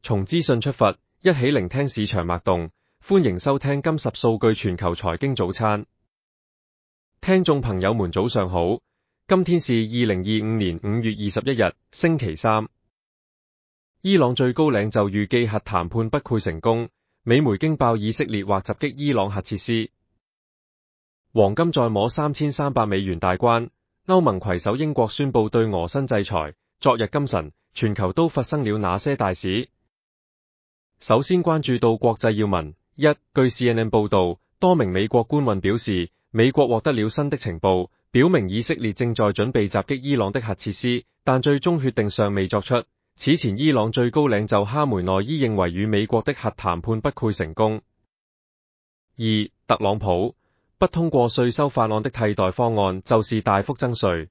從資訊出發，一起聆聽市場脈動。歡迎收聽今10數據全球財經早餐。聽眾朋友們早上好，今天是2025年5月21日，星期三。伊朗最高領袖預計核談判不會成功，美媒驚爆以色列或襲擊伊朗核設施。黃金再摸$3300大關，歐盟攜手英國宣布對俄新制裁。昨日今晨，全球都發生了哪些大事？首先關注到國際要聞。據 CNN 報道，多名美國官員表示，美國獲得了新的情報，表明以色列正在準備襲擊伊朗的核設施，但最終決定尚未作出。此前，伊朗最高領袖哈梅內伊認為與美國的核談判不會成功。特朗普不通過稅收法案的替代方案就是大幅增稅。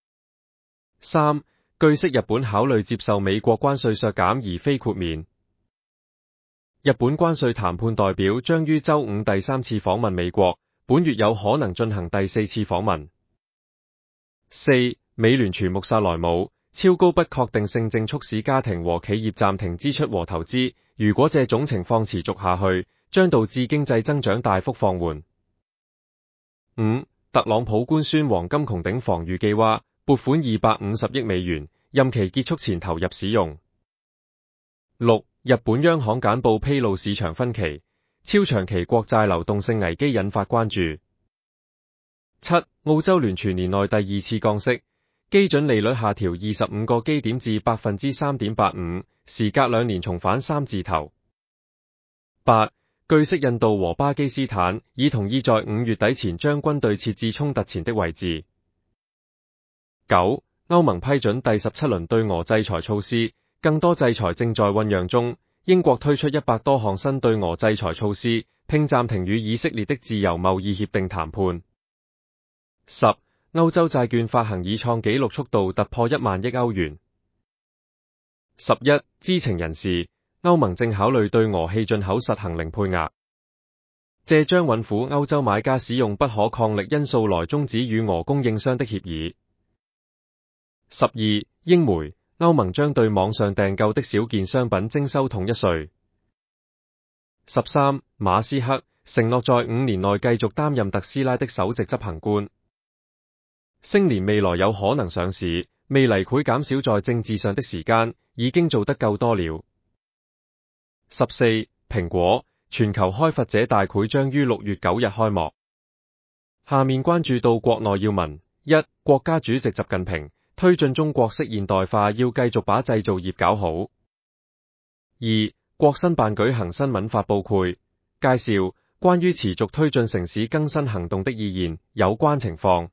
據悉，日本考慮接受美國關稅削減而非豁免。日本關稅談判代表將於週五第3次訪問美國，本月有可能進行第4次訪問。美聯儲穆薩萊姆，超高不確定性正促使家庭和企業暫停支出和投資，如果這種情況持續下去，將導致經濟增長大幅放緩。特朗普官宣黃金穹頂防禦計劃，撥款250億美元，任期結束前投入使用。日本央行簡報披露市場分歧，超長期國債流動性危機引發關注。澳洲聯儲年內第2次降息，基準利率下調25個基點至 3.85%， 時隔2年重返三字頭。據悉，印度和巴基斯坦已同意在5月底前將軍隊設置衝突前的位置。歐盟批准第17輪對俄制裁措施，更多制裁正在醞釀中。英國推出100多項新對俄制裁措施，並暫停與以色列的自由貿易協定談判。歐洲債券發行已創紀錄速度突破1萬億歐元。知情人士，歐盟正考慮對俄氣進口實行零配額，這將允許歐洲買家使用不可抗力因素來終止與俄供應商的協議。英媒，歐盟將對網上訂購的少件商品徵收統一稅。馬斯克承諾在5年內繼續擔任特斯拉的首席執行官。聲連未來有可能上市，未來會減少在政治上的時間，已經做得夠多了。蘋果全球開發者大會將於6月9日開幕。下面關注到國內要聞。國家主席習近平推進中國式現代化，要繼續把製造業搞好。國新辦舉行新聞發佈會，介紹關於持續推進城市更新行動的意見，有關情況。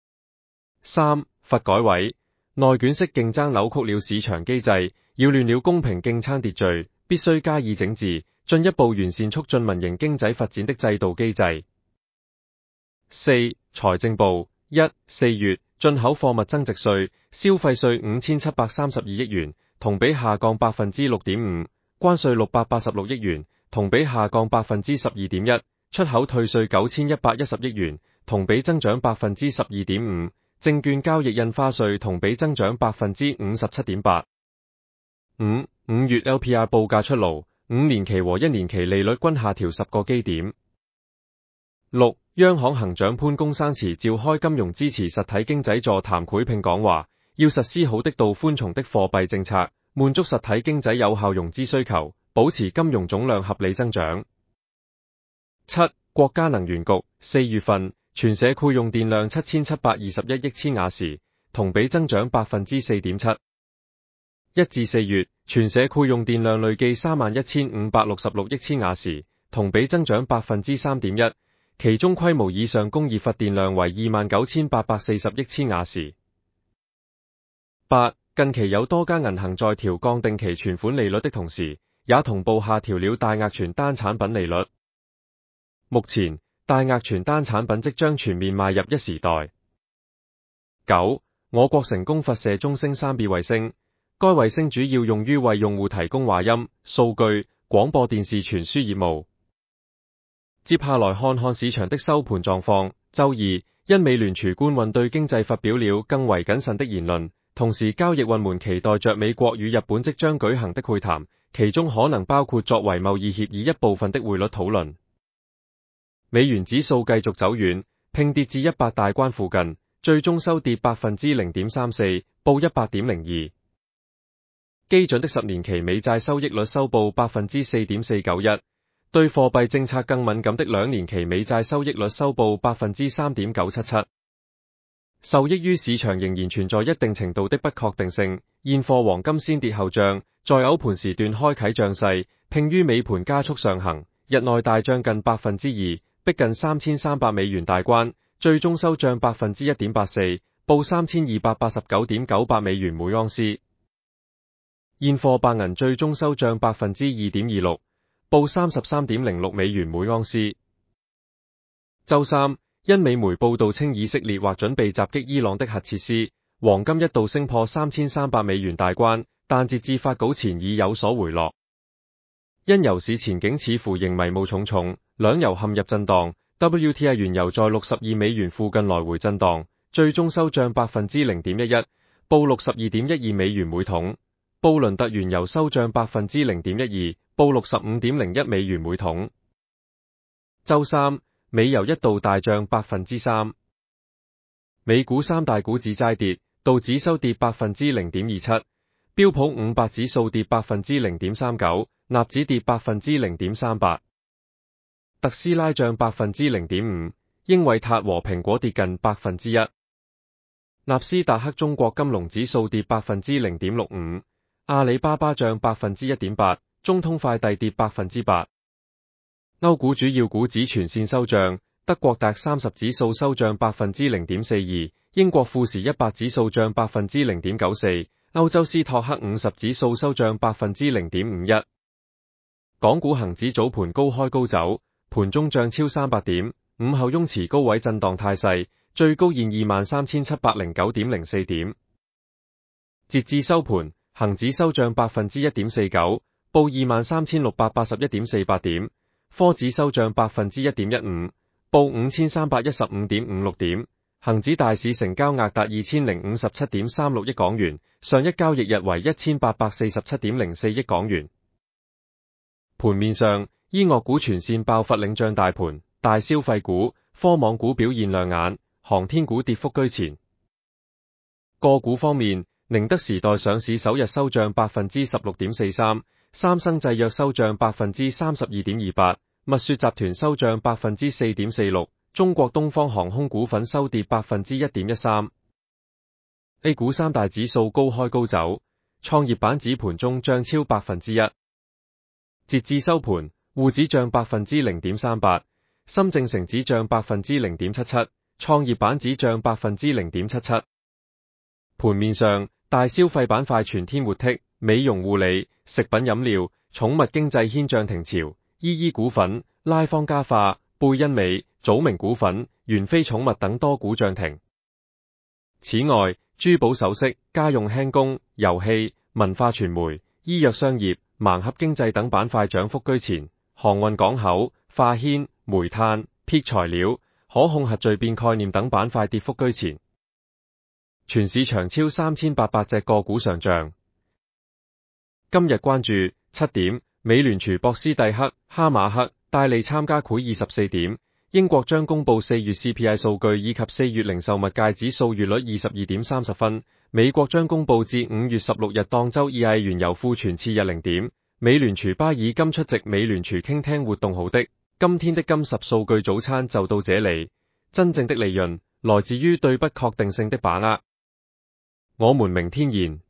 發改委內卷式競爭扭曲了市場機制，擾亂了公平競爭秩序，必須加以整治，進一步完善促進民營經濟發展的制度機制。財政部4月進口貨物增值稅、消費稅5732億元，同比下降 6.5%， 關稅686億元，同比下降 12.1%， 出口退稅9110億元，同比增長 12.5%， 證券交易印花稅同比增長 57.8%。5月 LPR 報價出爐，5年期和1年期利率均下調10個基點。央行行長潘功生持召開金融支持實體經濟座談會並講話，要實施好的度寬鬆的貨幣政策，滿足實體經濟有效融資需求，保持金融總量合理增長。國家能源局4月份全社庫用電量7721億千瓦時，同比增長 4.7%。1至4月全社庫用電量累計31566億千瓦時，同比增長 3.1%。其中規模以上工業發電量為29840億千瓦時。近期有多家銀行在調降定期存款利率的同時，也同步下調了大額存單產品利率。目前，大額存單產品即將全面邁入一時代。我國成功發射中星 3B 衛星，該衛星主要用於為用戶提供話音、數據、廣播電視傳輸業務。接下來看看市場的收盤狀況。周二，因美聯儲官員對經濟發表了更為謹慎的言論，同時交易員們期待着美國與日本即將舉行的會談， 其中可能包括作為貿易協議一部分的匯率討論。美元指數繼續走軟，拼跌至100大關附近，最終收跌 0.34%， 報 100.02。基準的10年期美債收益率收報 4.491%， 對貨幣政策更敏感的2年期美債收益率收報 3.977%。受益於市場仍然存在一定程度的不確定性，現貨黃金先跌後漲，在歐盤時段開啟漲勢，拼於尾盤加速上行，日內大漲近 2%， 逼近3300美元大關，最終收漲 1.84%， 報 3289.98 美元每盎司。現貨白銀最終收漲 2.26%， 報 33.06 美元每盎司。周三，因美媒報道稱以色列或準備襲擊伊朗的核設施，黃金一度升破3300美元大關，但截至發稿前已有所回落。因油市前景似乎仍迷霧重重，兩油陷入震盪。WTI 原油在62美元附近來回震盪，最終收漲 0.11%， 報 62.12 美元每桶。布倫特原油收漲 0.12%， 報 65.01 美元每桶。周三，美油一度大漲 3%。美股三大股指齋跌，道指收跌 0.27%， 標普500指數跌 0.39%， 納指跌 0.38%。特斯拉漲 0.5%， 英偉達和蘋果跌近 1%。納斯達克中國金龍指數跌 0.65%， 阿里巴巴漲 1.8%， 中通快遞跌 8%。歐股主要股指全線收漲，德國DAX 30指數收漲 0.42%， 英國富時100指數漲 0.94%， 歐洲斯托克50指數收漲 0.51%。港股恒指早盤高開高走，盤中漲超300點，午後雍持高位震盪態勢，最高現 23,709.04 點。截至收盤，恒指收漲 1.49%， 報 23,681.48 點。科指收漲 1.15%， 報 5,315.56 點。恒指大市成交額達 2,057.36 億港元，上一交易日為 1,847.04 億港元。盤面上，醫藥股全線爆發領漲大盤，大消費股、科網股表現亮眼，航天股跌幅居前。個股方面，寧德時代上市首日收漲 16.43%， 三生製藥收漲 32.28%， 蜜雪集團收漲 4.46%， 中國東方航空股份收跌 1.13%。A 股三大指數高開高走，創業板指盤中漲超 1%。截至收盤，滬指漲 0.38%， 深證成指漲 0.77%， 創業板指漲 0.77%。盤面上，大消費板塊全天活剔，美容護理、食品飲料、寵物經濟牽漲停潮，依依股份、拉方嘉化、貝恩美、祖明股份、元飛寵物等多股漲停。此外，珠寶首飾、家用輕工、遊戲、文化傳媒、醫藥商業、盲盒經濟等板塊漲幅居前，航運港口、化纖、煤炭、鉑材料、可控核聚變概念等板塊跌幅居前。全市場超3800隻個股上漲。今日關注7點，美聯儲博斯蒂克、哈馬克、戴利參加會議24點，英國將公布4月 CPI 數據以及4月零售物價指數月率22.30分，美國將公布至5月16日當周EIA原油庫存次日0點。美聯儲巴爾金出席美聯儲傾聽活動好的，今天的金10數據早餐就到這裡，真正的利潤來自於對不確定性的把握。我們明天見。